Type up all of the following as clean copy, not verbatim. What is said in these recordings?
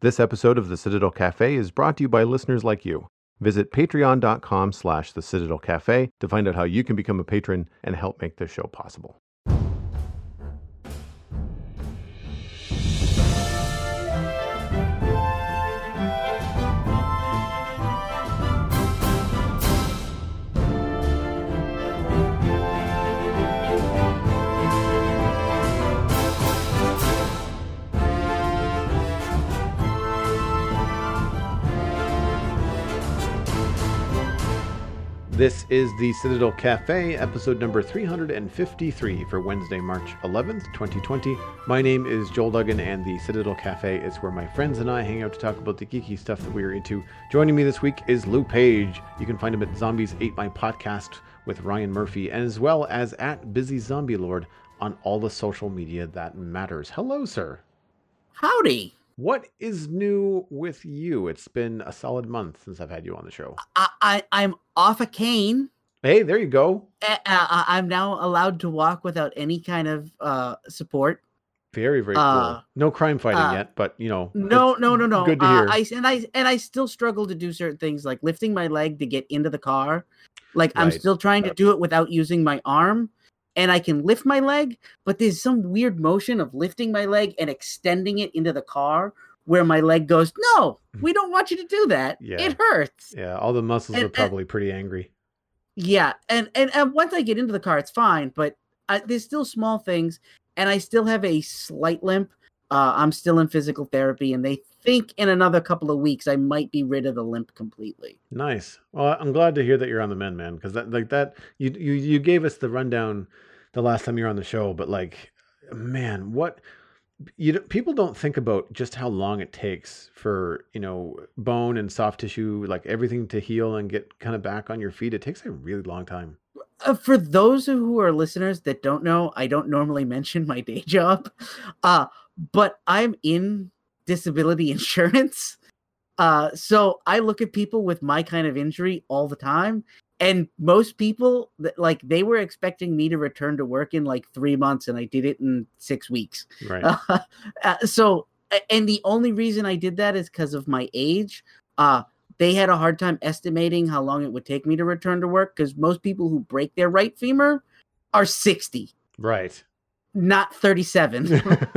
This episode of The Citadel Cafe is brought to you by listeners like you. Visit patreon.com/The Citadel Cafe to find out how you can become a patron and help make this show possible. This is the Citadel Cafe, episode number 353 for Wednesday, March 11th, 2020. My name is Joel Duggan, and the Citadel Cafe is where my friends and I hang out to talk about the geeky stuff that we are into. Joining me this week is Lou Page. You can find him at Zombies Ate My Podcast with Ryan Murphy, and as well as at Busy Zombie Lord on all the social media that matters. Hello, sir. Howdy. What is new with you? It's been a solid month since I've had you on the show. I'm off a cane. Hey, there you go. I'm now allowed to walk without any kind of support. Very, very cool. No crime fighting yet, but you know. No. Good to hear. I still struggle to do certain things like lifting my leg to get into the car. Like I'm still trying to do it without using my arm. And I can lift my leg, but there's some weird motion of lifting my leg and extending it into the car where my leg goes, no, we don't want you to do that. Yeah. It hurts. Yeah, all the muscles are probably pretty angry. Yeah, and once I get into the car, it's fine, but there's still small things, and I still have a slight limp. I'm still in physical therapy, and they think in another couple of weeks I might be rid of the limp completely. Nice. Well, I'm glad to hear that you're on the mend, man, because you gave us the rundown the last time you were on the show, but like, man, people don't think about just how long it takes for, bone and soft tissue, like everything to heal and get kind of back on your feet. It takes a really long time. For those who are listeners that don't know, I don't normally mention my day job, but I'm in disability insurance. So I look at people with my kind of injury all the time. And most people, they were expecting me to return to work in like 3 months, and I did it in 6 weeks. Right. And the only reason I did that is because of my age. They had a hard time estimating how long it would take me to return to work, because most people who break their right femur are 60. Right. Not 37.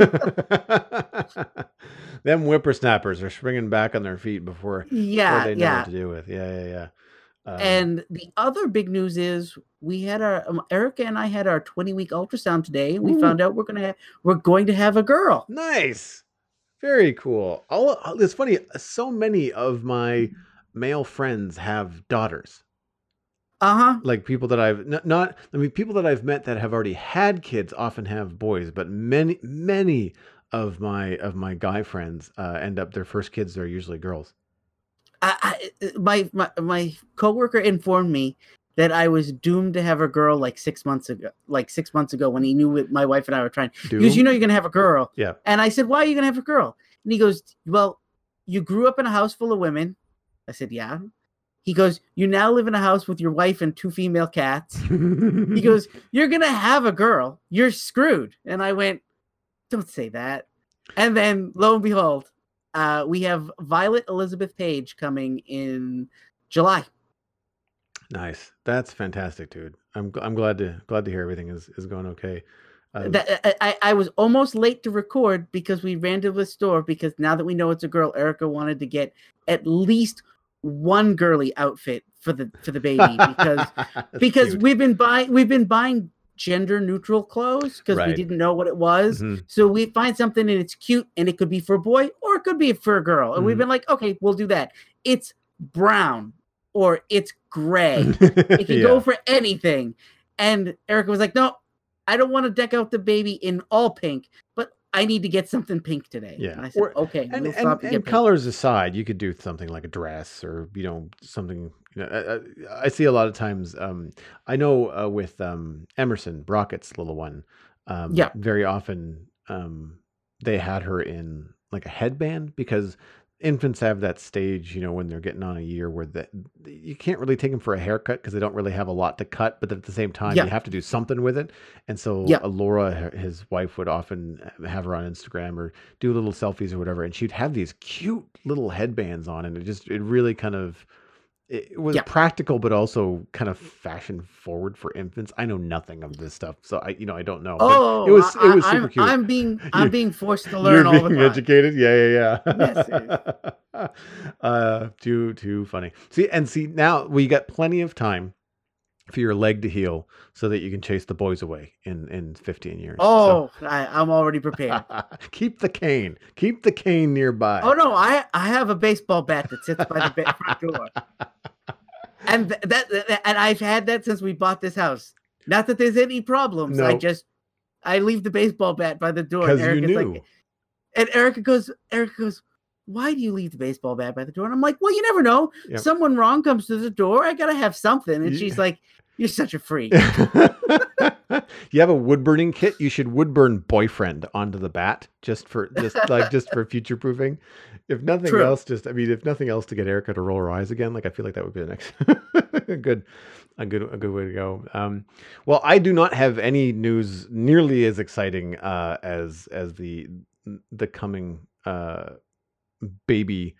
Them whippersnappers are springing back on their feet before they know what to do with. Yeah. And the other big news is we had Erica and I had our 20-week ultrasound today, and we found out we're going to have a girl. Nice. Very cool. It's funny. So many of my male friends have daughters. Like people that people that I've met that have already had kids often have boys, but many of my guy friends end up their first kids are usually girls. My coworker informed me that I was doomed to have a girl like 6 months ago. Like 6 months ago, when he knew my wife and I were trying. He goes, you're gonna have a girl. Yeah. And I said, why are you gonna have a girl? And he goes, well, you grew up in a house full of women. I said, yeah. He goes, you now live in a house with your wife and 2 female cats. He goes, you're gonna have a girl. You're screwed. And I went, don't say that. And then lo and behold, we have Violet Elizabeth Page coming in July. Nice. That's fantastic, dude. I'm glad to hear everything is going okay. I was almost late to record because we ran to the store, because now that we know it's a girl, Erica wanted to get at least one girly outfit for the baby because we've been buying gender neutral clothes because we didn't know what it was. Mm-hmm. So we find something and it's cute, and it could be for a boy or it could be for a girl. And we've been like, okay, we'll do that. It's brown or it's gray. It can go for anything. And Erica was like, no, I don't want to deck out the baby in all pink, but I need to get something pink today. Yeah. And I said, okay. And colors aside, you could do something like a dress or, something. I see a lot of times. I know with Emerson Brockett's little one. Very often they had her in like a headband because infants have that stage, when they're getting on a year where you can't really take them for a haircut because they don't really have a lot to cut, but at the same time, you Yeah, have to do something with it. And so yeah. Laura, his wife, would often have her on Instagram or do little selfies or whatever, and she'd have these cute little headbands on, and it really kind of it was Yeah. practical, but also kind of fashion forward for infants. I know nothing of this stuff, so I don't know, but it Oh, was it was super cute. I'm being forced to You're learn all the being time. educated, yeah, Yes, yes. too funny. See now we got plenty of time for your leg to heal, so that you can chase the boys away in 15 years. Oh, I'm already prepared. Keep the cane nearby. Oh no, I have a baseball bat that sits by the front door, and and I've had that since we bought this house. Not that there's any problems. No. I leave the baseball bat by the door. Because you knew. And Erica goes, why do you leave the baseball bat by the door? And I'm like, well, you never know. Yep. Someone wrong comes to the door. I gotta have something. And she's like, you're such a freak. You have a wood burning kit. You should wood burn boyfriend onto the bat just for future proofing. If nothing True. else, if nothing else to get Erica to roll her eyes again, I feel like that would be the next a good way to go. Well, I do not have any news nearly as exciting as the coming baby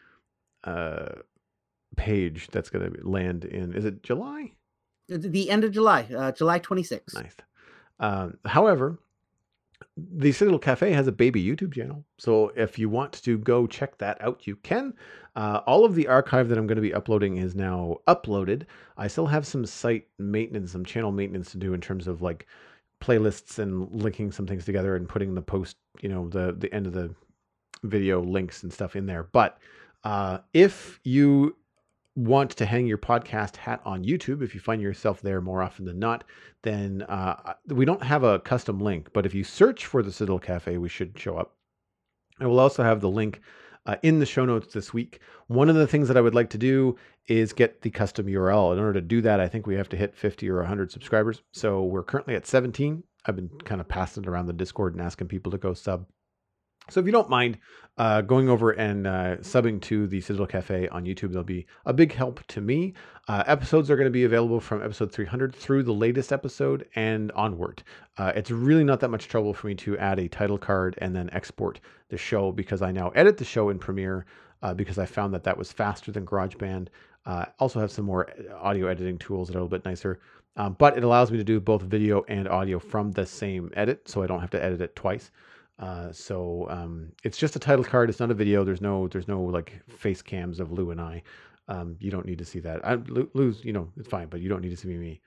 page that's going to land in, is it July? The end of July, July 26th. Nice. However, the Citadel Cafe has a baby YouTube channel. So if you want to go check that out, you can. All of the archive that I'm going to be uploading is now uploaded. I still have some site maintenance, some channel maintenance to do in terms of like playlists and linking some things together and putting the post, the end of the video links and stuff in there. But if you want to hang your podcast hat on YouTube, if you find yourself there more often than not, then we don't have a custom link, but if you search for the Citadel Cafe, we should show up. I will also have the link in the show notes this week. One of the things that I would like to do is get the custom URL. In order to do that, I think we have to hit 50 or 100 subscribers. So we're currently at 17. I've been kind of passing it around the Discord and asking people to go sub. So if you don't mind going over and subbing to the Citadel Cafe on YouTube, they'll be a big help to me. Episodes are going to be available from episode 300 through the latest episode and onward. It's really not that much trouble for me to add a title card and then export the show, because I now edit the show in Premiere because I found that was faster than GarageBand. Also have some more audio editing tools that are a little bit nicer. But it allows me to do both video and audio from the same edit, so I don't have to edit it twice. It's just a title card. It's not a video. There's no like face cams of Lou and I. You don't need to see that. Lou's, it's fine, but you don't need to see me.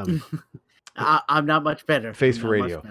I'm not much better. Face for radio.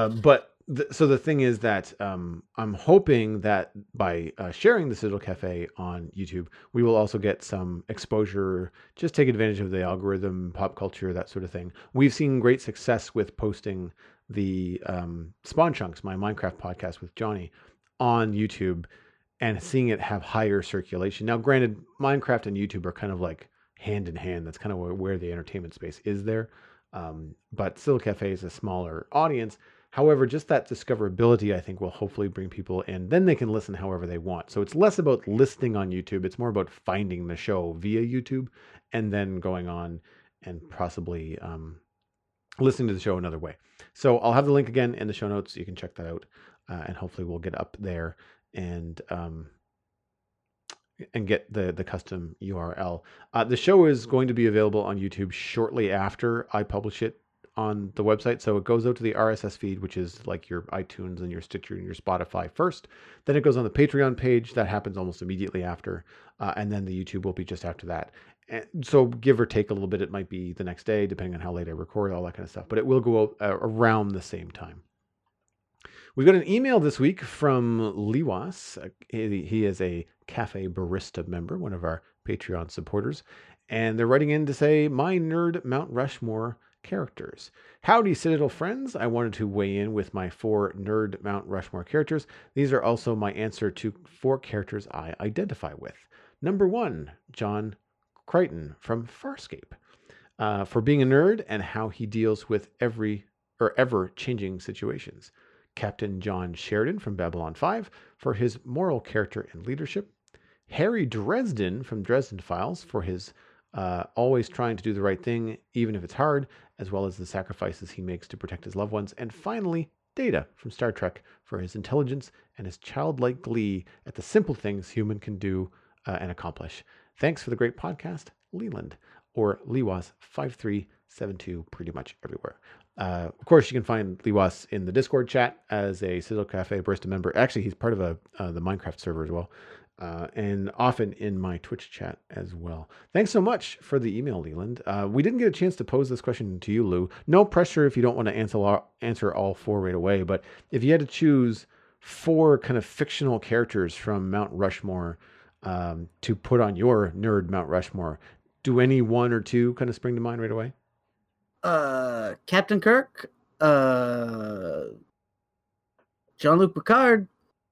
So the thing is that I'm hoping that by sharing the Citadel Cafe on YouTube, we will also get some exposure, just take advantage of the algorithm, pop culture, that sort of thing. We've seen great success with posting the Spawn Chunks, my Minecraft podcast with Johnny, on YouTube and seeing it have higher circulation. Now, granted, Minecraft and YouTube are kind of like hand in hand. That's kind of where the entertainment space is there. But Citadel Cafe is a smaller audience. However, just that discoverability, I think, will hopefully bring people in. Then they can listen however they want. So it's less about listening on YouTube. It's more about finding the show via YouTube and then going on and possibly listening to the show another way. So I'll have the link again in the show notes. You can check that out. And hopefully we'll get up there and get the custom URL. The show is going to be available on YouTube shortly after I publish it on the website. So it goes out to the RSS feed, which is like your iTunes and your Stitcher and your Spotify first. Then it goes on the Patreon page. That happens almost immediately after. And then the YouTube will be just after that. And so give or take a little bit, it might be the next day, depending on how late I record, all that kind of stuff. But it will go out around the same time. We've got an email this week from Liwas. He is a Cafe Barista member, one of our Patreon supporters. And they're writing in to say, my nerd Mount Rushmore characters. Howdy, Citadel friends. I wanted to weigh in with my 4 nerd Mount Rushmore characters. These are also my answer to 4 characters I identify with. Number 1, John Crichton from Farscape, for being a nerd and how he deals with ever-changing situations. Captain John Sheridan from Babylon 5 for his moral character and leadership. Harry Dresden from Dresden Files for his always trying to do the right thing, even if it's hard, as well as the sacrifices he makes to protect his loved ones. And finally, Data from Star Trek for his intelligence and his childlike glee at the simple things human can do and accomplish. Thanks for the great podcast, Leland, or Liwas5372, pretty much everywhere. Of course, you can find Liwas in the Discord chat as a Citadel Cafe Barista member. Actually, he's part of the Minecraft server as well. And often in my Twitch chat as well. Thanks so much for the email, Leland. We didn't get a chance to pose this question to you, Lou. No pressure if you don't want to answer all 4 right away, but if you had to choose 4 kind of fictional characters from Mount Rushmore to put on your nerd Mount Rushmore, do any 1 or 2 kind of spring to mind right away? Captain Kirk, Jean-Luc Picard.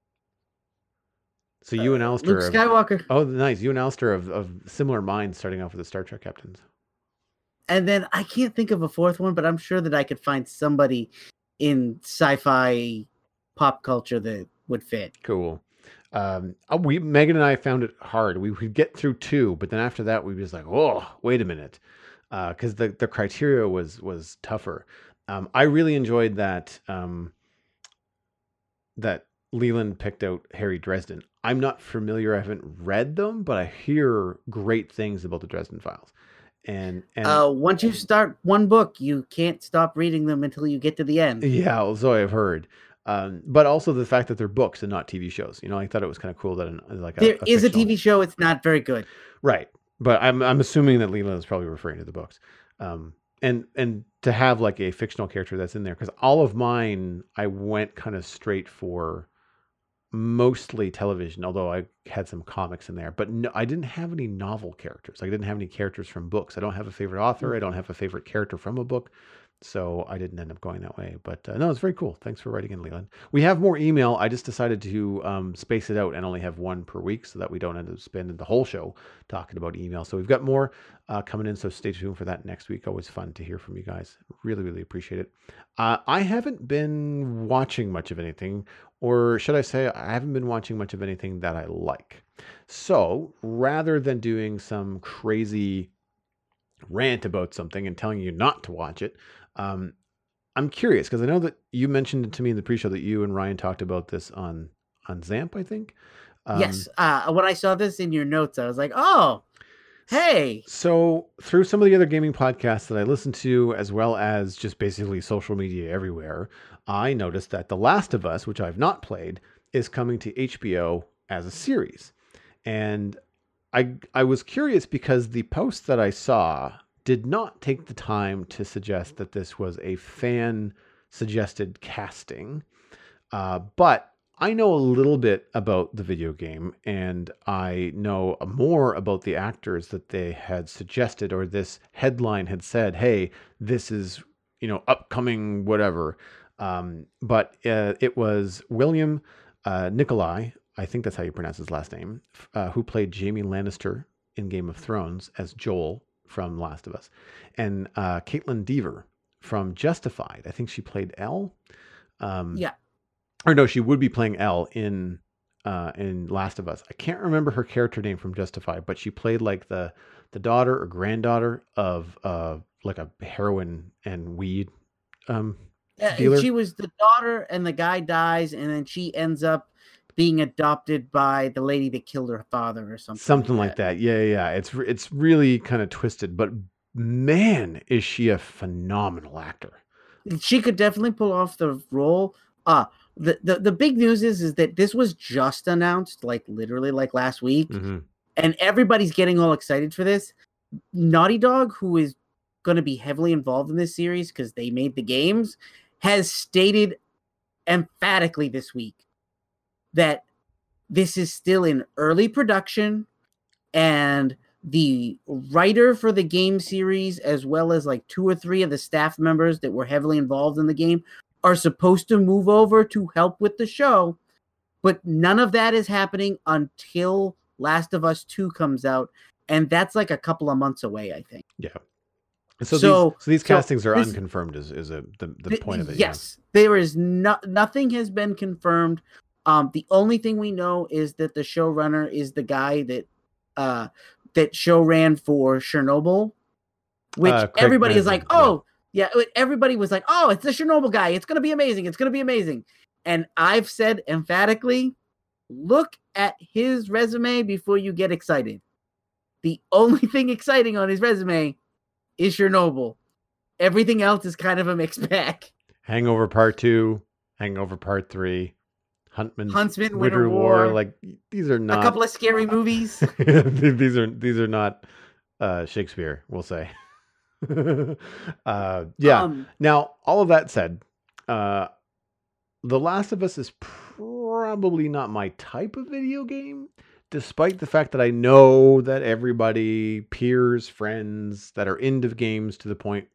So you and Alistair, Luke Skywalker. Oh, nice. You and Alistair of similar minds, starting off with the Star Trek captains. And then I can't think of a 4th one, but I'm sure that I could find somebody in sci-fi pop culture that would fit. Cool. Megan and I found it hard. We could get through 2, but then after that, we were just like, oh, wait a minute, because the criteria was tougher. I really enjoyed that that Leland picked out Harry Dresden. I'm not familiar. I haven't read them, but I hear great things about the Dresden Files. And once you start one book, you can't stop reading them until you get to the end. Yeah, so I've heard. But also the fact that they're books and not TV shows. You know, I thought it was kind of cool that there is a TV show. It's not very good, right? But I'm assuming that Leland is probably referring to the books. And to have like a fictional character that's in there, because all of mine I went kind of straight for mostly television, although I had some comics in there, but no, I didn't have any novel characters. I didn't have any characters from books. I don't have a favorite author. I don't have a favorite character from a book. So I didn't end up going that way, but no, it's very cool. Thanks for writing in, Leland. We have more email. I just decided to space it out and only have 1 per week so that we don't end up spending the whole show talking about email. So we've got more coming in. So stay tuned for that next week. Always fun to hear from you guys. Really, really appreciate it. I haven't been watching much of anything, or should I say I haven't been watching much of anything that I like. So rather than doing some crazy rant about something and telling you not to watch it, I'm curious because I know that you mentioned it to me in the pre-show that you and Ryan talked about this on Zamp, I think. Yes. When I saw this in your notes, I was like, oh, hey. So through some of the other gaming podcasts that I listen to, as well as just basically social media everywhere, I noticed that The Last of Us, which I've not played, is coming to HBO as a series. And I was curious because the post that I saw did not take the time to suggest that this was a fan-suggested casting. But I know a little bit about the video game, and I know more about the actors that they had suggested, or this headline had said, hey, this is, upcoming whatever. But it was William Nicolai, I think that's how you pronounce his last name, who played Jaime Lannister in Game of Thrones as Joel from Last of Us, and Caitlin Dever from Justified. I think she played Elle. Yeah. Or no, she would be playing Elle in Last of Us. I can't remember her character name from Justified, but she played like the daughter or granddaughter of like a heroin and weed dealer. She was the daughter, and the guy dies, and then she ends up being adopted by the lady that killed her father or something. Something like that. Yeah. It's really kind of twisted, but man, is she a phenomenal actor. She could definitely pull off the role. The big news is that this was just announced, like literally like last week, and everybody's getting all excited for this. Naughty Dog, who is going to be heavily involved in this series because they made the games, has stated emphatically this week that this is still in early production, and the writer for the game series, as well as like 2 or 3 of the staff members that were heavily involved in the game, are supposed to move over to help with the show, but none of that is happening until Last of Us 2 comes out, and that's like a couple of months away, I think. Yeah. So these castings are unconfirmed is the point of it. Yes. Yeah. There is nothing has been confirmed The only thing we know is that the showrunner is the guy that show ran for Chernobyl, which Craig everybody is Mazin, like, oh yeah, everybody was like, oh, it's the Chernobyl guy. It's gonna be amazing. It's gonna be amazing. And I've said emphatically, look at his resume before you get excited. The only thing exciting on his resume is Chernobyl. Everything else is kind of a mixed bag. Hangover Part 2, Hangover Part 3, Huntsman, Winter War. Like, these are not a couple of scary movies. these are not Shakespeare, we'll say. Now, all of that said, The Last of Us is probably not my type of video game, despite the fact that I know that everybody, peers, friends that are into games to the point,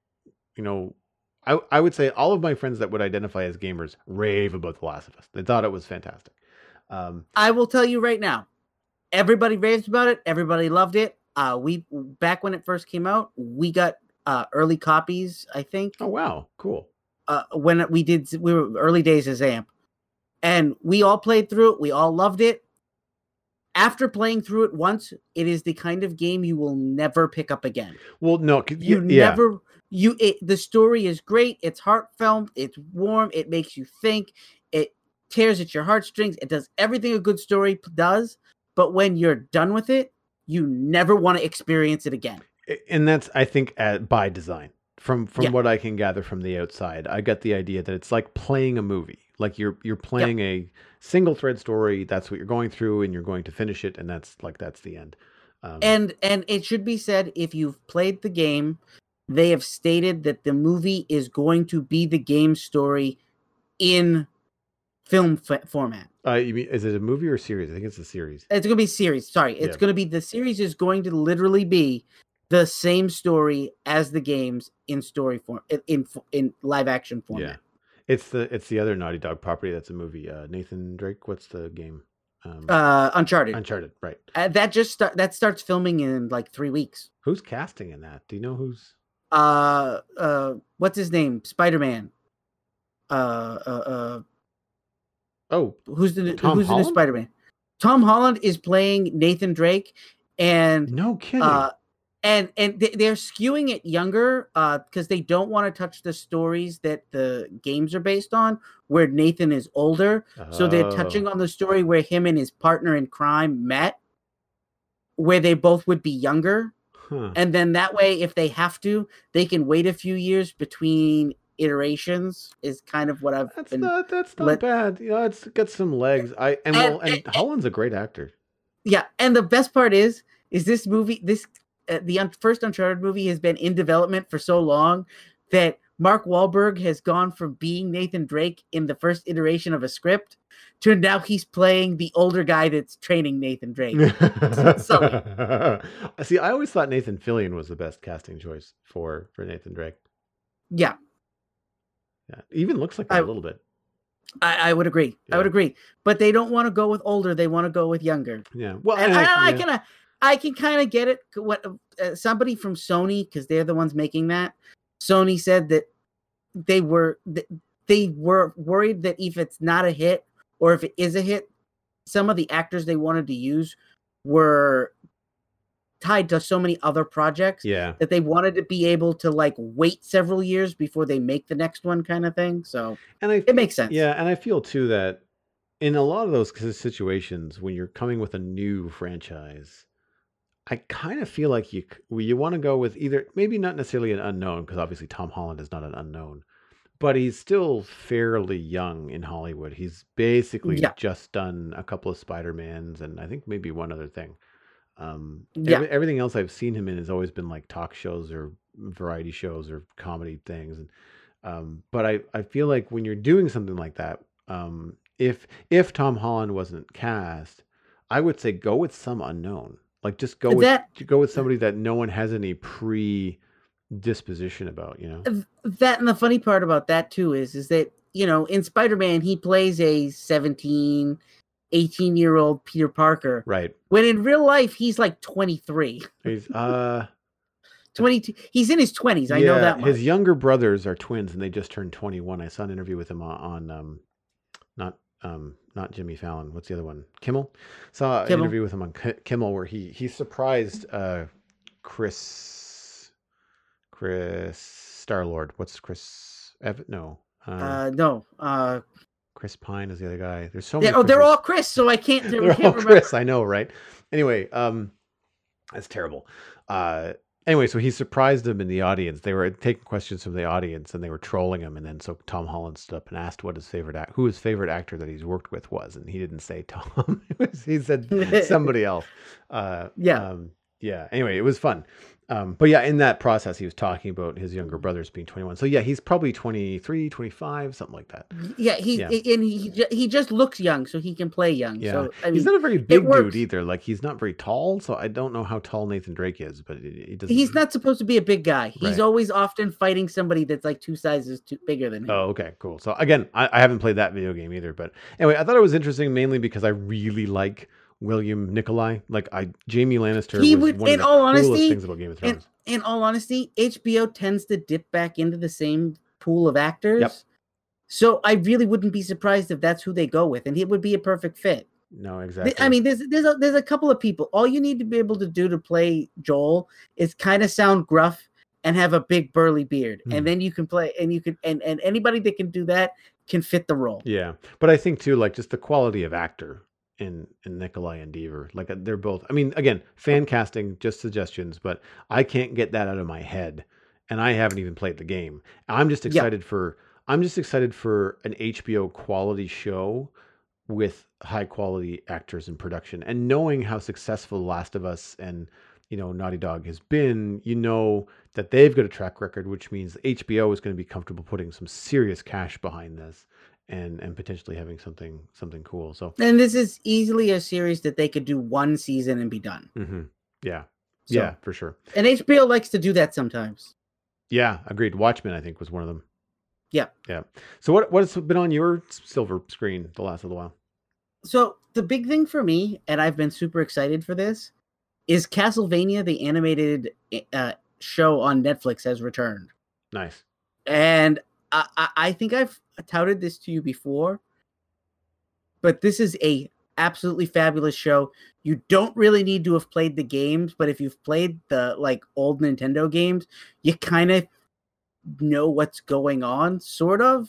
I would say all of my friends that would identify as gamers rave about The Last of Us. They thought it was fantastic. I will tell you right now, everybody raves about it. Everybody loved it. We back when it first came out, we got early copies, I think. Oh wow, cool. When we were early days as AMP, and we all played through it. We all loved it. After playing through it once, it is the kind of game you will never pick up again. Well, no, the story is great. It's heartfelt. It's warm. It makes you think. It tears at your heartstrings. It does everything a good story does. But when you're done with it, you never want to experience it again. And that's, I think, by design. From what I can gather from the outside, I got the idea that it's like playing a movie. Like you're playing a single thread story. That's what you're going through, and you're going to finish it, and that's the end. And it should be said, if you've played the game, they have stated that the movie is going to be the game story in film format. You mean, is it a movie or a series? I think it's a series. It's going to be a series. Sorry, it's going to be, the series is going to literally be the same story as the games in story form, in live action format. Yeah. It's the other Naughty Dog property that's a movie. Nathan Drake, what's the game? Uncharted. Uncharted, right. That starts filming in like 3 weeks. Who's casting in that? Do you know who's? What's his name? Spider-Man. Who's the new Spider-Man? Tom Holland is playing Nathan Drake, and no kidding. And they're skewing it younger because they don't want to touch the stories that the games are based on, where Nathan is older. So they're touching on the story where him and his partner in crime met, where they both would be younger. Huh. And then that way, if they have to, they can wait a few years between iterations, is kind of what I've been... That's not bad. It's got some legs. And Holland's a great actor. Yeah, and the best part is this movie, the first Uncharted movie has been in development for so long that Mark Wahlberg has gone from being Nathan Drake in the first iteration of a script to now he's playing the older guy that's training Nathan Drake. See, I always thought Nathan Fillion was the best casting choice for Nathan Drake. Yeah. Yeah. Even looks like that a little bit. I would agree. Yeah. I would agree. But they don't want to go with older. They want to go with younger. Yeah. Well, I can kind of get it. What somebody from Sony, because they're the ones making that, Sony said that they were worried that if it's not a hit, or if it is a hit, some of the actors they wanted to use were tied to so many other projects that they wanted to be able to like wait several years before they make the next one, kind of thing. So it makes sense. Yeah, and I feel too that in a lot of those situations, when you're coming with a new franchise, I kind of feel like you want to go with either, maybe not necessarily an unknown, because obviously Tom Holland is not an unknown, but he's still fairly young in Hollywood. He's basically just done a couple of Spider-Mans and I think maybe one other thing. Everything else I've seen him in has always been like talk shows or variety shows or comedy things. And but I feel like when you're doing something like that, if Tom Holland wasn't cast, I would say go with some unknown. Like just go with somebody that no one has any predisposition about, That, and the funny part about that too is that, in Spider-Man, he plays a 17, 18-year-old Peter Parker. Right. When in real life, he's like 23. He's 22. He's in his 20s. I know that much. His younger brothers are twins and they just turned 21. I saw an interview with him on not not Jimmy Fallon. What's the other one? Kimmel. Saw an Kimmel. interview with him on Kimmel where he surprised Chris Star-Lord. What's Chris No. No. Chris Pine is the other guy. There's so Yeah, many. they're all Chris, so I can't. They're can't all remember. Chris. I know, right? Anyway, that's terrible. Anyway, so he surprised them in the audience. They were taking questions from the audience, and they were trolling him. And then so Tom Holland stood up and asked what his who his favorite actor that he's worked with was, and he didn't say Tom. He said somebody else. Yeah. Anyway, it was fun. But yeah, in that process, he was talking about his younger brothers being 21. So yeah, he's probably 23, 25, something like that. Yeah, he just looks young, so he can play young. Yeah, so, I mean, he's not a very big dude either. Like, he's not very tall, so I don't know how tall Nathan Drake is, but he doesn't. He's not supposed to be a big guy. He's Right. always often fighting somebody that's like 2 sizes bigger than him. Oh, okay, cool. So again, I haven't played that video game either, but anyway, I thought it was interesting mainly because I really like William Nicolai. Like, Jamie Lannister He was would, one of in the all coolest honesty, things about Game of Thrones. in all honesty, HBO tends to dip back into the same pool of actors. Yep. So I really wouldn't be surprised if that's who they go with, and he would be a perfect fit. No, exactly. I mean, there's a couple of people. All you need to be able to do to play Joel is kind of sound gruff and have a big burly beard, and then you can play, and you can, and anybody that can do that can fit the role. Yeah, but I think too, like, just the quality of actor in Nikolai and Deaver, like, they're both. I mean, again, fan casting, just suggestions, but I can't get that out of my head, and I haven't even played the game. I'm just excited for an HBO quality show with high quality actors in production, and knowing how successful The Last of Us and Naughty Dog has been, that they've got a track record, which means HBO is going to be comfortable putting some serious cash behind this and potentially having something cool. So, and this is easily a series that they could do one season and be done. mm-hmm. Yeah, for sure. And HBO likes to do that sometimes. Yeah, agreed. Watchmen, I think, was one of them. Yeah. So what's been on your silver screen the last little while? So the big thing for me, and I've been super excited for this, is Castlevania, the animated show on Netflix, has returned. Nice. And I think I've touted this to you before, but this is a absolutely fabulous show. You don't really need to have played the games, but if you've played the old Nintendo games, you kind of know what's going on, sort of.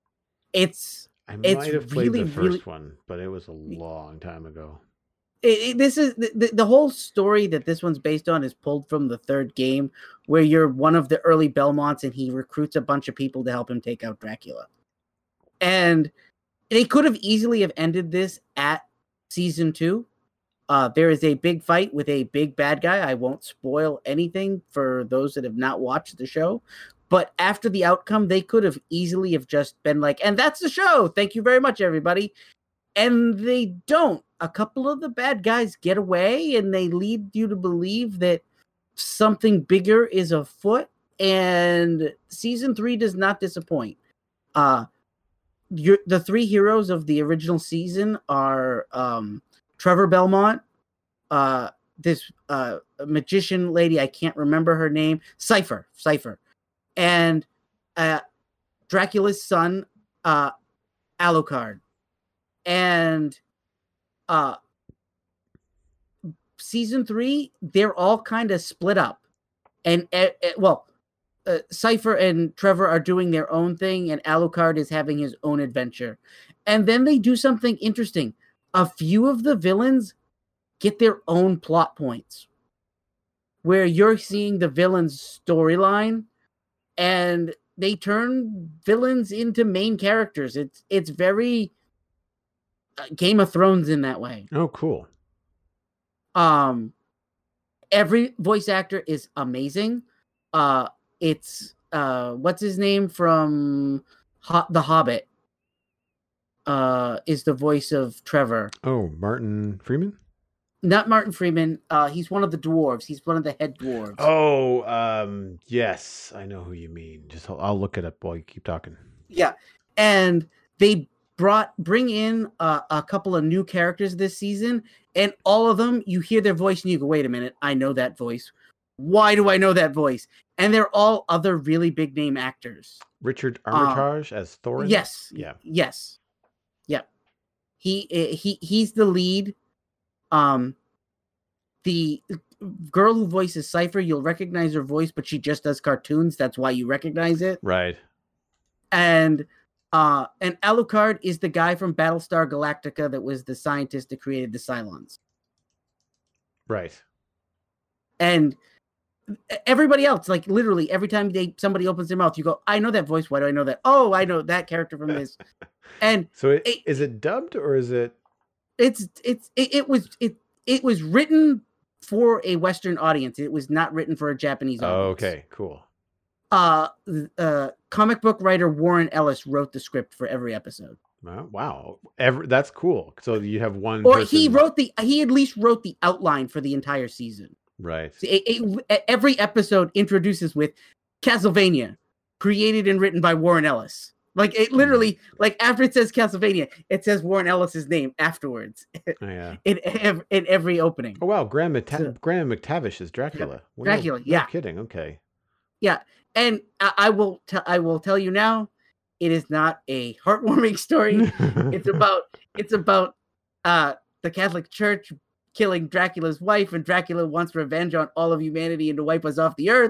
I might have played the first one, but it was a long time ago. This is the whole story that this one's based on is pulled from the third game, where you're one of the early Belmonts and he recruits a bunch of people to help him take out Dracula. And they could have easily have ended this at season 2. There is a big fight with a big bad guy. I won't spoil anything for those that have not watched the show. But after the outcome, they could have easily have just been like, and that's the show. Thank you very much, everybody. And they don't. A couple of the bad guys get away, and they lead you to believe that something bigger is afoot. And season 3 does not disappoint. The 3 heroes of the original season are Trevor Belmont, this magician lady, I can't remember her name, Cypher, and Dracula's son, Alucard. And season 3, they're all kind of split up. And, Cypher and Trevor are doing their own thing, and Alucard is having his own adventure. And then they do something interesting. A few of the villains get their own plot points, where you're seeing the villain's storyline, and they turn villains into main characters. It's very Game of Thrones in that way. Oh, cool. Every voice actor is amazing. It's what's his name from The Hobbit is the voice of Trevor. Oh, Martin Freeman? Not Martin Freeman. He's one of the dwarves. He's one of the head dwarves. Oh, yes, I know who you mean. I'll look it up while you keep talking. Yeah, and they bring in a couple of new characters this season, and all of them, you hear their voice and you go, wait a minute, I know that voice. Why do I know that voice? And they're all other really big name actors. Richard Armitage as Thorin? Yes. Yeah. Yes. Yep. He's the lead. The girl who voices Cypher, you'll recognize her voice, but she just does cartoons. That's why you recognize it. Right. And Alucard is the guy from Battlestar Galactica that was the scientist that created the Cylons. Right. And everybody else, like literally every time somebody opens their mouth, you go, I know that voice. Why do I know that? Oh, I know that character from this. And so is it dubbed or is it? It was written for a Western audience. It was not written for a Japanese audience. Okay, cool. Comic book writer Warren Ellis wrote the script for every episode. Wow. That's cool. So you have one or person... he at least wrote the outline for the entire season. Right. Every episode introduces with Castlevania, created and written by Warren Ellis. Like it literally, like after it says Castlevania, it says Warren Ellis's name afterwards. Oh, yeah. in every opening. Oh wow, Graham McTavish is Dracula. Yeah. Dracula, no kidding. Okay. Yeah, and I will tell you now, it is not a heartwarming story. it's about the Catholic Church killing Dracula's wife, and Dracula wants revenge on all of humanity and to wipe us off the earth.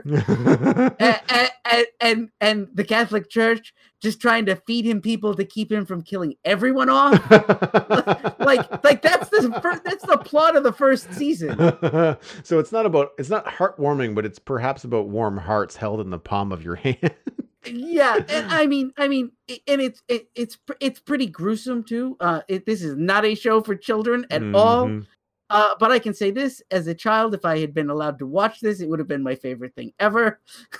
and the Catholic Church just trying to feed him people to keep him from killing everyone off. like that's the plot of the first season. So it's not heartwarming, but it's perhaps about warm hearts held in the palm of your hand. Yeah, and I mean, and it's pretty gruesome too. This is not a show for children at all. But I can say this, as a child, if I had been allowed to watch this, it would have been my favorite thing ever.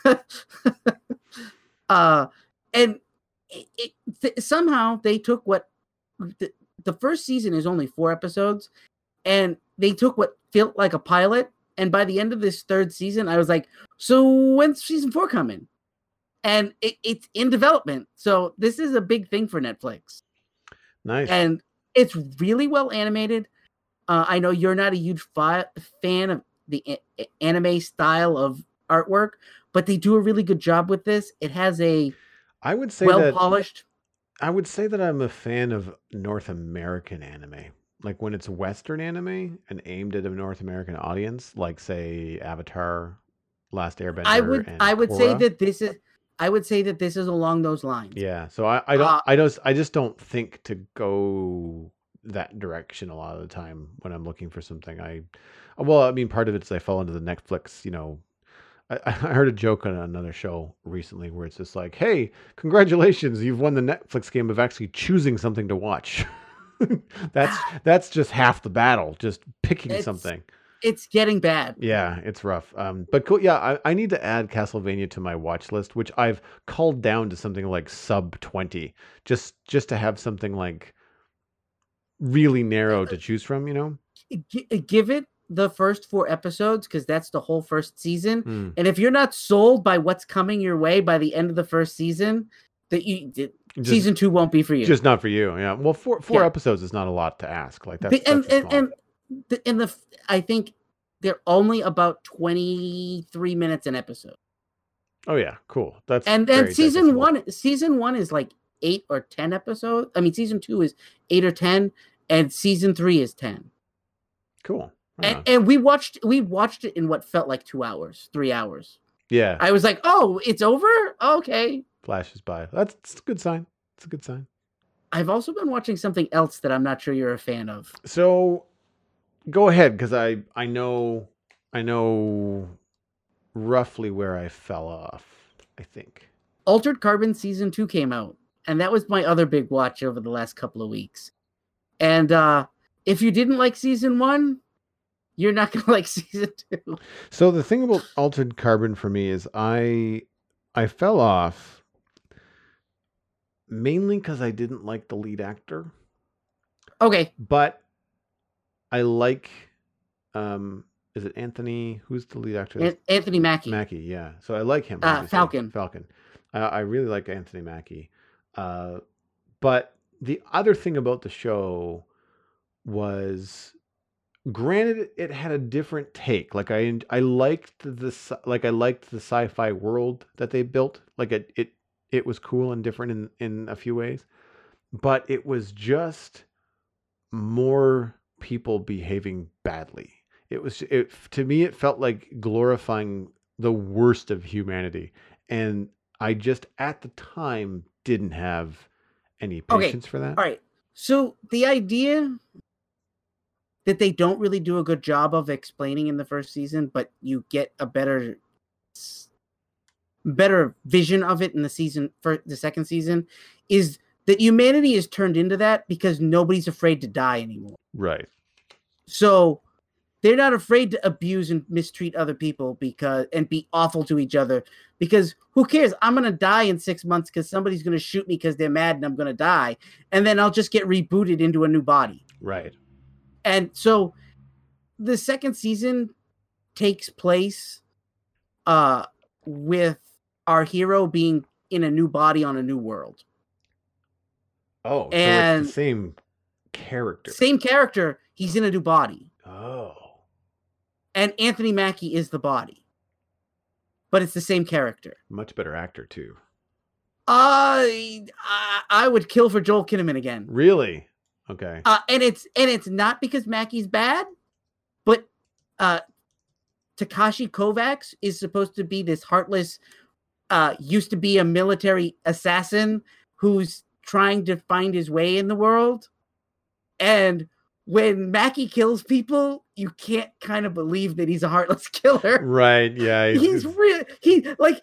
And somehow they took what the first season is only 4 episodes, and they took what felt like a pilot. And by the end of this 3rd season, I was like, so when's season 4 coming? And it's in development. So this is a big thing for Netflix. Nice. And it's really well animated. I know you're not a huge fan of the anime style of artwork, but they do a really good job with this. It has I would say well-polished. I would say that I'm a fan of North American anime. Like when it's Western anime and aimed at a North American audience, like say Avatar, Last Airbender. I would say that this is along those lines. Yeah. So I just don't think to go that direction a lot of the time when I'm looking for something. Part of it's I fall into the Netflix, I heard a joke on another show recently where it's just like, hey, congratulations, you've won the Netflix game of actually choosing something to watch. That's just half the battle, just picking something. It's getting bad. Yeah, it's rough. But cool. Yeah, I need to add Castlevania to my watch list, which I've culled down to something like sub 20, just to have something like really narrow to choose from, Give it the first 4 episodes, because that's the whole first season. And if you're not sold by what's coming your way by the end of the first season, season 2 won't be for you. Just not for you. Yeah. Well, four episodes is not a lot to ask. Like that's I think they're only about 23 minutes an episode. Oh yeah, cool. And then season one is like 8 or 10 episodes. I mean, season 2 is 8 or 10, and season 3 is 10. Cool. And we watched it in what felt like 2 hours, 3 hours. Yeah. I was like, oh, it's over? Okay. Flashes by. That's a good sign. It's a good sign. I've also been watching something else that I'm not sure you're a fan of. So go ahead, because I know roughly where I fell off, I think. Altered Carbon season 2 came out, and that was my other big watch over the last couple of weeks. And if you didn't like season 1, you're not going to like season 2. So the thing about Altered Carbon for me is I fell off mainly because I didn't like the lead actor. Okay. But I like, is it Anthony? Who's the lead actor? Anthony Mackie. Mackie, yeah. So I like him. Falcon. I really like Anthony Mackie. But the other thing about the show was, granted, it had a different take. Like I liked the sci-fi world that they built. Like it was cool and different in a few ways, but it was just more people behaving badly. To me, it felt like glorifying the worst of humanity. And I just, at the time, didn't have any Okay. patience for that. All right. So the idea that they don't really do a good job of explaining in the first season, but you get a better vision of it in the second season, is that humanity is turned into that because nobody's afraid to die anymore. Right. So they're not afraid to abuse and mistreat other people and be awful to each other, because who cares? I'm going to die in 6 months because somebody's going to shoot me because they're mad and I'm going to die. And then I'll just get rebooted into a new body. Right. And so the second season takes place with our hero being in a new body on a new world. Oh, and so it's the same character. Same character. He's in a new body. Oh. And Anthony Mackie is the body. But it's the same character. Much better actor, too. I would kill for Joel Kinnaman again. Really? Okay. And it's not because Mackie's bad, but Takashi Kovacs is supposed to be this heartless, used to be a military assassin who's trying to find his way in the world. And when Mackie kills people, you can't kind of believe that he's a heartless killer. Right. Yeah. He's real. He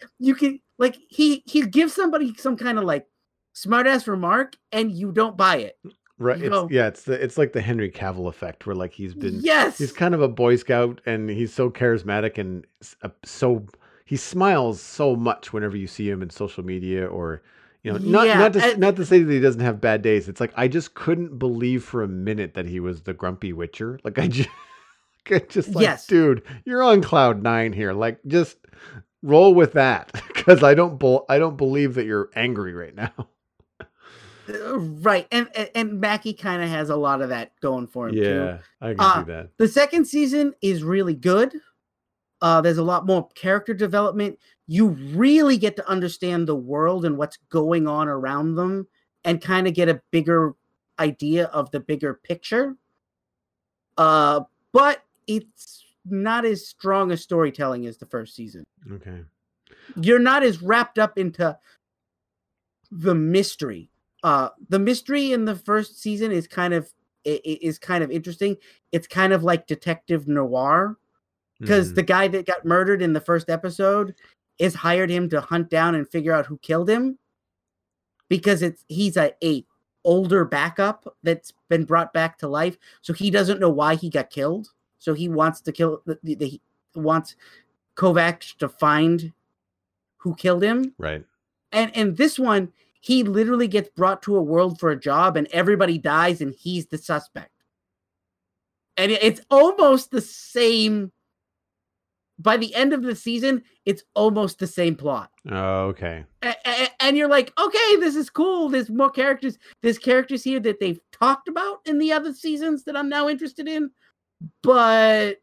gives somebody some kind of like smartass remark and you don't buy it. Right. It's like the Henry Cavill effect, where like he's kind of a Boy Scout and he's so charismatic and he smiles so much whenever you see him in social media, or not to say that he doesn't have bad days. It's like I just couldn't believe for a minute that he was the grumpy Witcher. Like I just like, yes, dude, you're on cloud 9 here. Like just roll with that, because I don't believe that you're angry right now. Right, and Mackie kind of has a lot of that going for him too. Yeah, I can see that. The second season is really good. There's a lot more character development. You really get to understand the world and what's going on around them, and kind of get a bigger idea of the bigger picture. But it's not as strong a storytelling as the first season. Okay, you're not as wrapped up into the mystery. The mystery in the first season is kind of interesting. It's kind of like detective noir, because the guy that got murdered in the first episode is hired him to hunt down and figure out who killed him, because he's a older backup that's been brought back to life. So he doesn't know why he got killed. So he wants to kill he wants Kovacs to find who killed him. Right. And this one, he literally gets brought to a world for a job and everybody dies and he's the suspect. And it's almost the same. By the end of the season, it's almost the same plot. Oh, okay. And you're like, okay, this is cool. There's more characters. There's characters here that they've talked about in the other seasons that I'm now interested in. But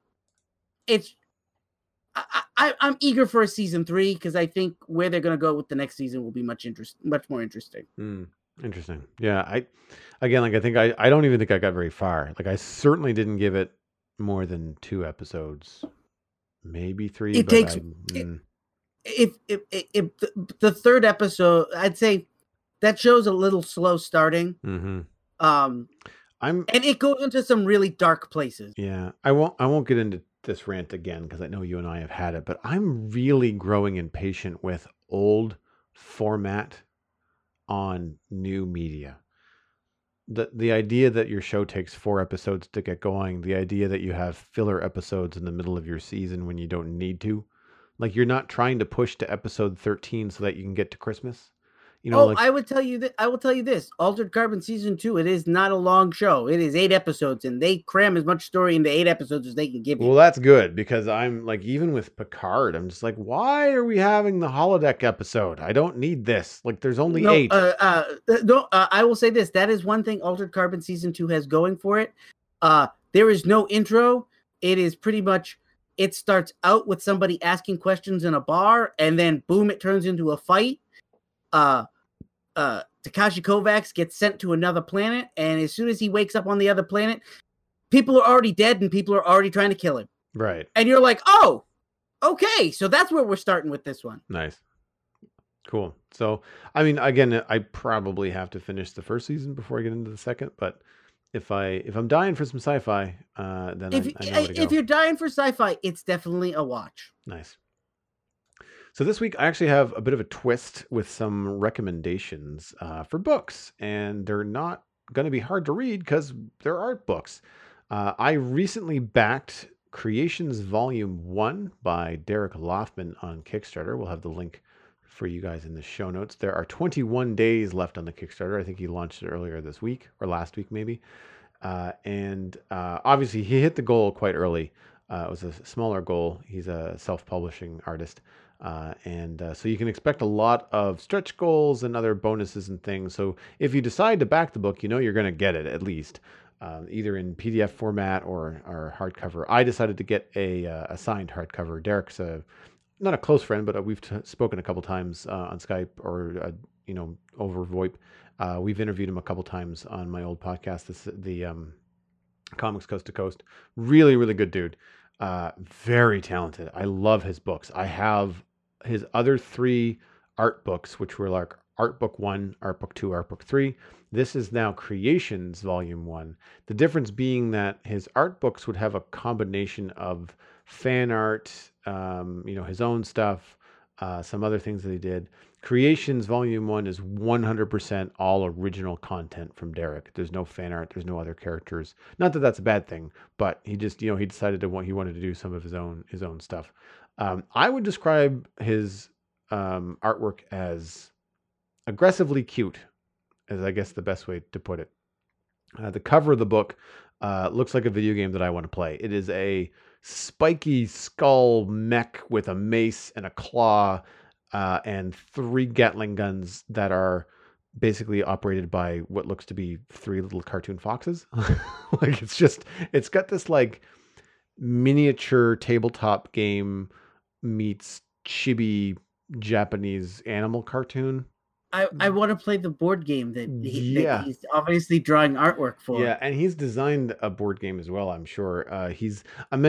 I'm eager for a season 3, because I think where they're going to go with the next season will be much more interesting. Interesting. Yeah. I think I don't even think I got very far. Like I certainly didn't give it more than 2 episodes, maybe 3. It takes if the third episode, I'd say that show's a little slow starting. Mm-hmm. And it goes into some really dark places. Yeah. I won't get into this rant again, because I know you and I have had it, but I'm really growing impatient with old format on new media. The idea that your show takes 4 episodes to get going, the idea that you have filler episodes in the middle of your season when you don't need to, like you're not trying to push to episode 13 so that you can get to Christmas. I would tell you that. I will tell you this: Altered Carbon season 2. It is not a long show. It is 8 episodes, and they cram as much story into 8 episodes as they can give you. Well, that's good, because I'm like, even with Picard, I'm just like, why are we having the holodeck episode? I don't need this. Like, there's only 8. I will say this: that is one thing Altered Carbon season 2 has going for it. There is no intro. It is pretty much. It starts out with somebody asking questions in a bar, and then boom, it turns into a fight. Takashi Kovacs gets sent to another planet, and as soon as he wakes up on the other planet, people are already dead and people are already trying to kill him. Right. And you're like, oh, okay, so that's where we're starting with this one. Nice. Cool. So, I mean, again, I probably have to finish the first season before I get into the second, but if I'm dying for some sci-fi, then I know where to go. If you're dying for sci-fi, it's definitely a watch. Nice. So this week I actually have a bit of a twist with some recommendations for books, and they're not going to be hard to read because they're art books. I recently backed Creations Volume 1 by Derek Loftman on Kickstarter. We'll have the link for you guys in the show notes. There are 21 days left on the Kickstarter. I think he launched it earlier this week or last week maybe. And obviously he hit the goal quite early. It was a smaller goal. He's a self-publishing artist. So you can expect a lot of stretch goals and other bonuses and things. So if you decide to back the book, you're going to get it at least, either in PDF format or hardcover. I decided to get a signed hardcover. Derek's not a close friend, but we've spoken a couple times on Skype or over VoIP. We've interviewed him a couple times on my old podcast, the Comics Coast to Coast. Really, really good dude. Very talented. I love his books. I have his other 3 art books, which were like Art Book 1, Art Book 2, Art Book 3. This is now Creations Volume 1. The difference being that his art books would have a combination of fan art, his own stuff, some other things that he did. Creations Volume 1 is 100% all original content from Derek. There's no fan art. There's no other characters. Not that that's a bad thing, but he just, he decided he wanted to do some of his own stuff. I would describe his artwork as aggressively cute, is I guess the best way to put it. The cover of the book looks like a video game that I want to play. It is a spiky skull mech with a mace and a claw, and 3 Gatling guns that are basically operated by what looks to be 3 little cartoon foxes. Like it's got this like miniature tabletop game meets chibi Japanese animal cartoon. I want to play the board game that he's obviously drawing artwork for. Yeah, and he's designed a board game as well, I'm sure. He's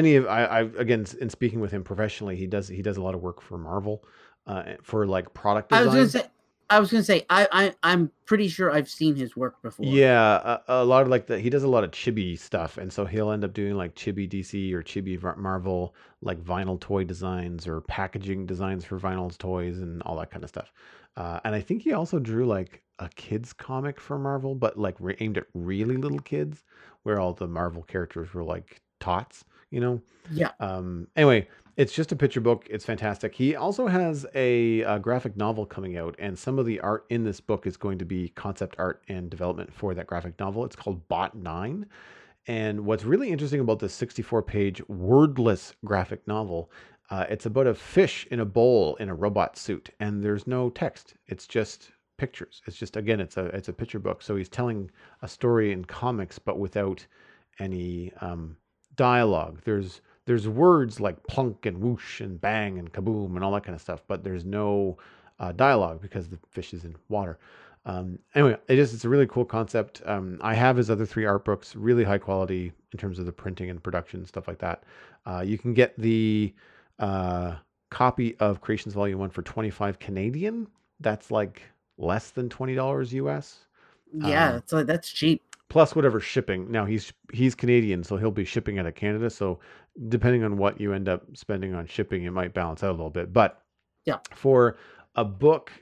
I've again, in speaking with him professionally, he does a lot of work for Marvel, for like product design. I was gonna say I'm pretty sure I've seen his work before. Yeah, a lot of like he does a lot of chibi stuff, and so he'll end up doing like chibi DC or chibi Marvel, like vinyl toy designs or packaging designs for vinyl toys and all that kind of stuff. And I think he also drew like a kids comic for Marvel, but like aimed at really little kids, where all the Marvel characters were like tots, Yeah. Anyway, it's just a picture book. It's fantastic. He also has a graphic novel coming out, and some of the art in this book is going to be concept art and development for that graphic novel. It's called Bot 9. And what's really interesting about this 64-page wordless graphic novel, it's about a fish in a bowl in a robot suit, and there's no text. It's just pictures. It's just, again, it's a picture book. So he's telling a story in comics, but without any dialogue. There's words like plunk and whoosh and bang and kaboom and all that kind of stuff, but there's no dialogue because the fish is in water. Anyway, it's a really cool concept. I have his other 3 art books, really high quality in terms of the printing and production, stuff like that. You can get the copy of Creations Volume 1 for 25 Canadian. That's like less than $20 US. Yeah, that's cheap. Plus whatever shipping. Now he's Canadian, so he'll be shipping out of Canada. So depending on what you end up spending on shipping, it might balance out a little bit. But yeah, for a book,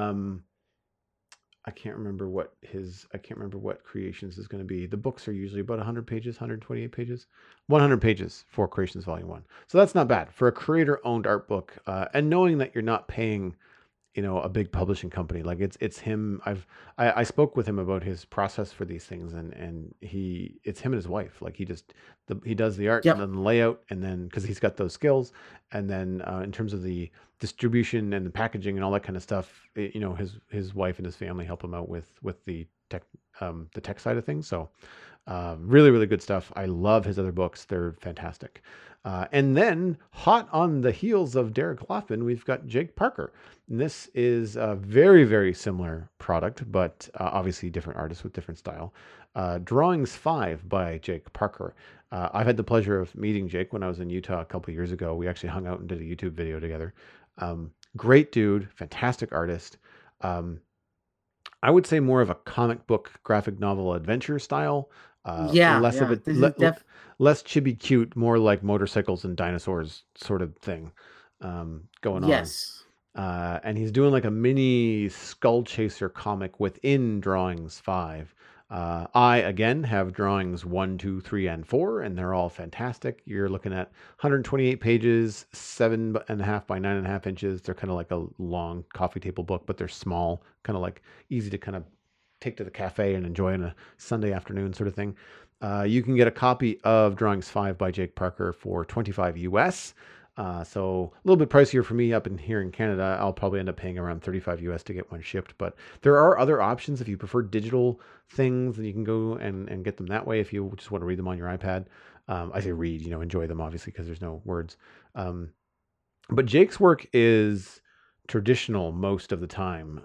I can't remember what Creations is going to be. The books are usually about 100 pages, 128 pages, 100 pages for Creations Volume 1. So that's not bad for a creator-owned art book. And knowing that you're not paying, a big publishing company, like it's him. I spoke with him about his process for these things, and it's him and his wife. Like he does the art and then the layout, and then because he's got those skills, and then in terms of the distribution and the packaging and all that kind of stuff, his wife and his family help him out with the tech side of things. So really, really good stuff. I love his other books. They're fantastic. And then, hot on the heels of Derek Loffman, we've got Jake Parker. And this is a very, very similar product, but obviously different artists with different style. Drawings 5 by Jake Parker. I've had the pleasure of meeting Jake when I was in Utah a couple of years ago. We actually hung out and did a YouTube video together. Great dude, fantastic artist. I would say more of a comic book, graphic novel, adventure style. Less of it, less chibi cute, more like motorcycles and dinosaurs sort of thing going on. Yes. And he's doing like a mini Skull Chaser comic within Drawings 5. I, again, have Drawings 1, 2, 3, and 4, and they're all fantastic. You're looking at 128 pages, 7.5 by 9.5 inches. They're kind of like a long coffee table book, but they're small, kind of like easy to kind of take to the cafe and enjoy on a Sunday afternoon sort of thing. You can get a copy of Drawings 5 by Jake Parker for $25 US. So a little bit pricier for me up in here in Canada. I'll probably end up paying around $35 US to get one shipped, but there are other options if you prefer digital things, and you can go and get them that way if you just want to read them on your iPad. I say read, enjoy them obviously because there's no words. But Jake's work is traditional most of the time.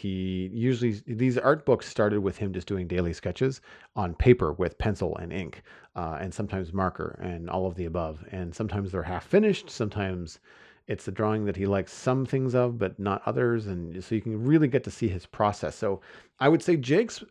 These art books started with him just doing daily sketches on paper with pencil and ink, and sometimes marker and all of the above. And sometimes they're half finished. Sometimes it's the drawing that he likes some things of, but not others. And so you can really get to see his process. So I would say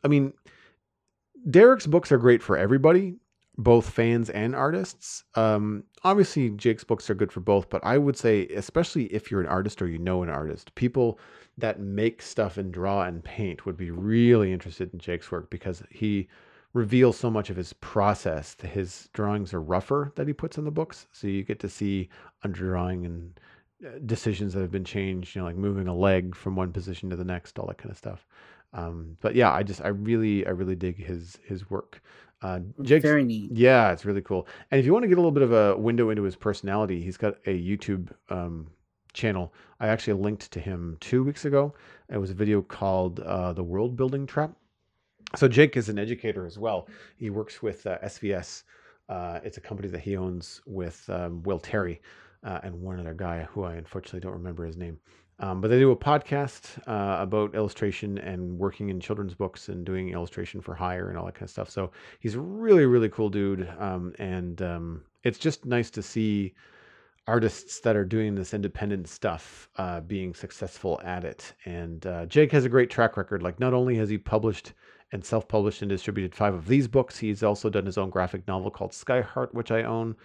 Derek's books are great for everybody, both fans and artists. Obviously Jake's books are good for both, but I would say, especially if you're an artist or an artist, people that make stuff and draw and paint would be really interested in Jake's work because he reveals so much of his process. His drawings are rougher that he puts in the books, so you get to see underdrawing and decisions that have been changed, like moving a leg from one position to the next, all that kind of stuff. But yeah, I really dig his work. Jake's very neat. Yeah, it's really cool. And if you want to get a little bit of a window into his personality, he's got a YouTube channel. I actually linked to him 2 weeks ago. It was a video called The World Building Trap. So Jake is an educator as well. He works with SVS. It's a company that he owns with Will Terry and one other guy who I unfortunately don't remember his name. But they do a podcast about illustration and working in children's books and doing illustration for hire and all that kind of stuff. So he's a really, really cool dude. And it's just nice to see artists that are doing this independent stuff being successful at it. And Jake has a great track record. Like, not only has he published and self-published and distributed 5 of these books, he's also done his own graphic novel called Skyheart, which I own.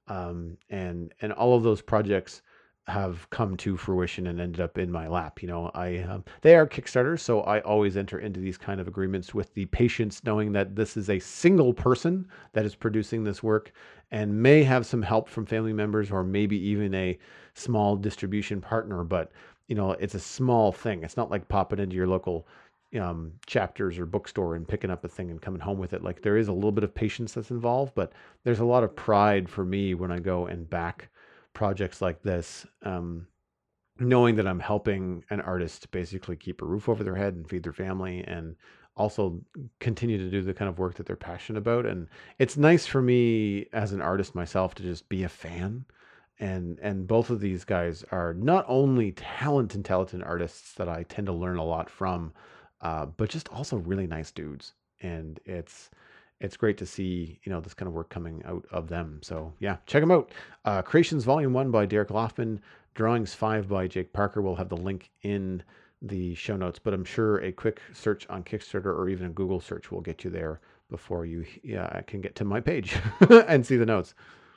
And all of those projects have come to fruition and ended up in my lap. They are Kickstarters, so I always enter into these kind of agreements with the patience, knowing that this is a single person that is producing this work and may have some help from family members or maybe even a small distribution partner. But it's a small thing. It's not like popping into your local Chapters or bookstore and picking up a thing and coming home with it. Like, there is a little bit of patience that's involved, but there's a lot of pride for me when I go and back projects like this, knowing that I'm helping an artist basically keep a roof over their head and feed their family, and also continue to do the kind of work that they're passionate about. And it's nice for me as an artist myself to just be a fan. And both of these guys are not only talented artists that I tend to learn a lot from, but just also really nice dudes. And it's great to see, this kind of work coming out of them. So yeah, check them out. Creations Volume 1 by Derek Loffman, Drawings 5 by Jake Parker. We'll have the link in the show notes, but I'm sure a quick search on Kickstarter or even a Google search will get you there before you can get to my page and see the notes.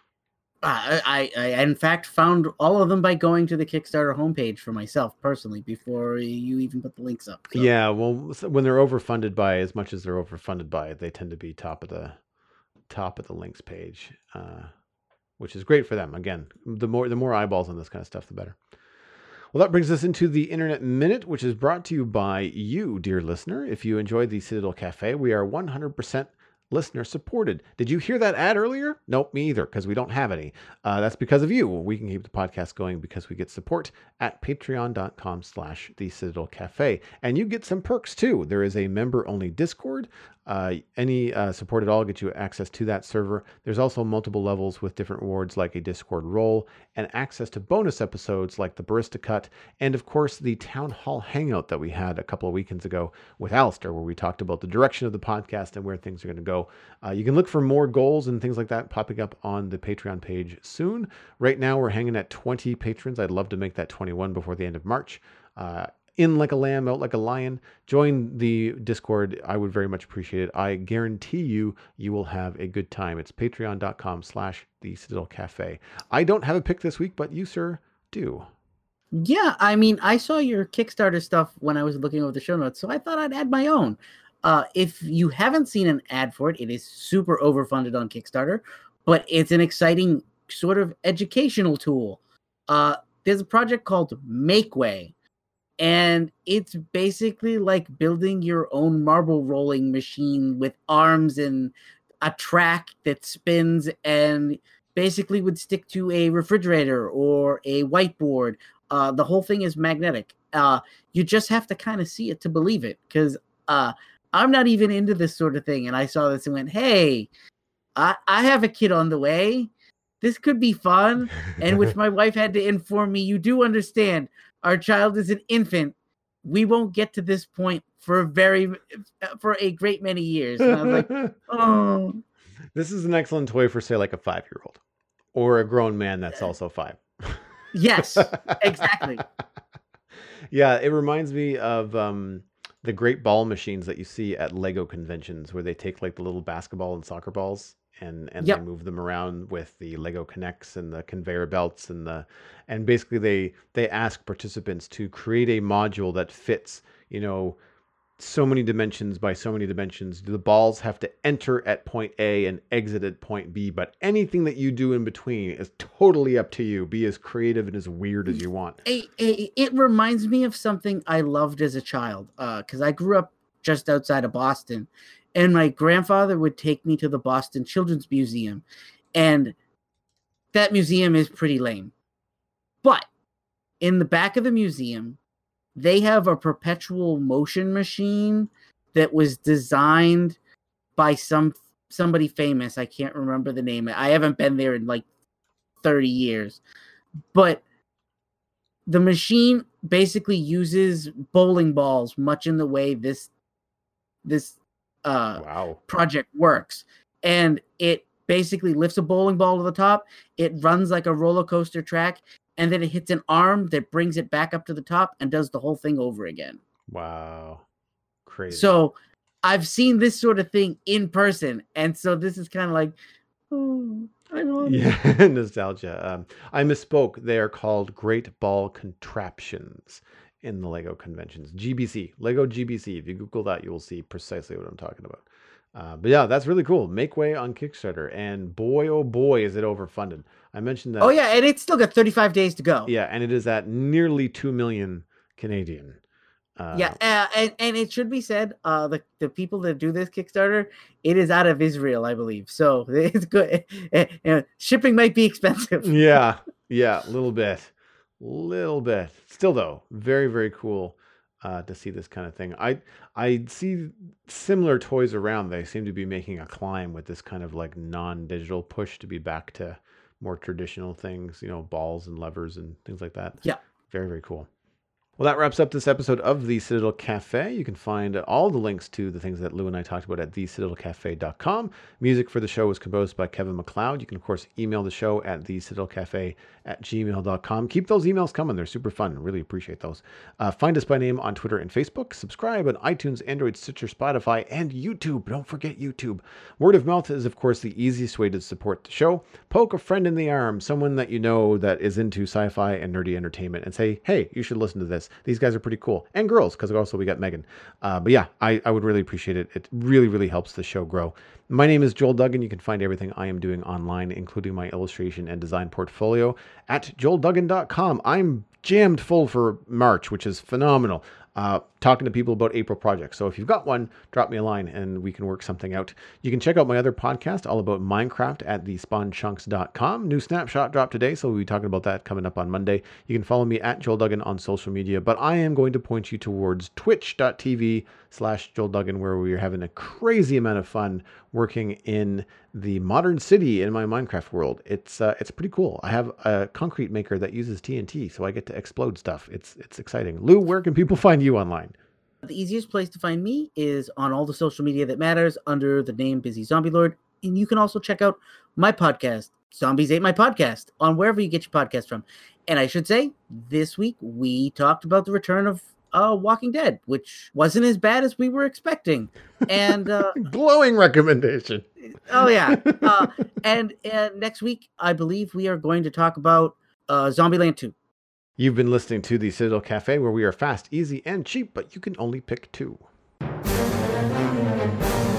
I in fact found all of them by going to the Kickstarter homepage for myself personally before you even put the links up. So. Yeah, well, when they're overfunded by as much as they're overfunded by, they tend to be top of the links page, which is great for them. Again, the more eyeballs on this kind of stuff, the better. Well, that brings us into the Internet Minute, which is brought to you by you, dear listener. If you enjoyed the Citadel Cafe, we are 100% listener supported. Did you hear that ad earlier? Nope, me either, because we don't have any. That's because of you. We can keep the podcast going because we get support at patreon.com/The Citadel Cafe. And you get some perks too. There is a member-only Discord. Any support at all gets you access to that server. There's also multiple levels with different rewards like a Discord role and access to bonus episodes like the Barista Cut and, of course, the Town Hall Hangout that we had a couple of weekends ago with Alistair, where we talked about the direction of the podcast and where things are going to go. You can look for more goals and things like that popping up on the Patreon page soon. Right now, we're hanging at 20 patrons. I'd love to make that 21 before the end of March. In like a lamb, out like a lion. Join the Discord. I would very much appreciate it. I guarantee you will have a good time. It's patreon.com/The Citadel Cafe. I don't have a pick this week, but you, sir, do. Yeah, I mean, I saw your Kickstarter stuff when I was looking over the show notes, so I thought I'd add my own. If you haven't seen an ad for it, it is super overfunded on Kickstarter, but it's an exciting sort of educational tool. There's a project called Makeway, and it's basically like building your own marble rolling machine with arms and a track that spins and basically would stick to a refrigerator or a whiteboard. The whole thing is magnetic. You just have to kind of see it to believe it, because I'm not even into this sort of thing. And I saw this and went, hey, I have a kid on the way. This could be fun. And which my wife had to inform me, you do understand, our child is an infant. We won't get to this point for a great many years. And I was like, oh. This is an excellent toy for, say, like a 5-year-old or a grown man that's also 5. Yes, exactly. Yeah, it reminds me of the great ball machines that you see at Lego conventions, where they take like the little basketball and soccer balls and Yep. they move them around with the Lego Connects and the conveyor belts and basically they ask participants to create a module that fits, so many dimensions by so many dimensions. The balls have to enter at point A and exit at point B, but anything that you do in between is totally up to you. Be as creative and as weird as you want. It reminds me of something I loved as a child, because I grew up just outside of Boston, and my grandfather would take me to the Boston Children's Museum, and that museum is pretty lame. But in the back of the museum, they have a perpetual motion machine that was designed by somebody famous. I can't remember the name. I haven't been there in like 30 years. But the machine basically uses bowling balls, much in the way this Wow. project works. And it basically lifts a bowling ball to the top. It runs like a roller coaster track, and then it hits an arm that brings it back up to the top and does the whole thing over again. Wow. Crazy. So I've seen this sort of thing in person. And so this is kind of like, oh, I want it. Yeah, nostalgia. I misspoke. They are called Great Ball Contraptions in the Lego conventions. GBC, Lego GBC. If you Google that, you will see precisely what I'm talking about. But yeah, that's really cool. Makeway on Kickstarter. And boy, oh boy, is it overfunded. I mentioned that. Oh, yeah. And it's still got 35 days to go. Yeah, and it is at nearly 2 million Canadian. Yeah, and it should be said, the people that do this Kickstarter, it is out of Israel, I believe. So it's good. Shipping might be expensive. Yeah, a little bit. Still though, very, very cool to see this kind of thing. I see similar toys around. They seem to be making a climb with this kind of like non-digital push to be back to more traditional things, balls and levers and things like that. Yeah. Very, very cool. Well, that wraps up this episode of The Citadel Cafe. You can find all the links to the things that Lou and I talked about at thecitadelcafe.com. Music for the show was composed by Kevin MacLeod. You can, of course, email the show at thecitadelcafe@gmail.com. Keep those emails coming. They're super fun. Really appreciate those. Find us by name on Twitter and Facebook. Subscribe on iTunes, Android, Stitcher, Spotify, and YouTube. Don't forget YouTube. Word of mouth is, of course, the easiest way to support the show. Poke a friend in the arm, someone that you know that is into sci-fi and nerdy entertainment, and say, hey, you should listen to this. These guys are pretty cool. And girls, because also we got Megan. But yeah, I would really appreciate it. It really, really helps the show grow. My name is Joel Duggan. You can find everything I am doing online, including my illustration and design portfolio at joelduggan.com. I'm jammed full for March, which is phenomenal. talking to people about April projects. So if you've got one, drop me a line and we can work something out. You can check out my other podcast all about Minecraft at thespawnchunks.com. New snapshot dropped today, so we'll be talking about that coming up on Monday. You can follow me at Joel Duggan on social media, but I am going to point you towards twitch.tv/Joel Duggan, where we are having a crazy amount of fun working in the modern city in my Minecraft world. It's pretty cool. I have a concrete maker that uses TNT, so I get to explode stuff. It's exciting. Lou, where can people find you online? The easiest place to find me is on all the social media that matters under the name Busy Zombie Lord. And you can also check out my podcast, Zombies Ate My Podcast, on wherever you get your podcast from. And I should say, this week we talked about the return of Walking Dead, which wasn't as bad as we were expecting. And glowing recommendation. Oh yeah. And next week, I believe we are going to talk about Zombieland 2. You've been listening to the Citadel Cafe, where we are fast, easy, and cheap, but you can only pick two.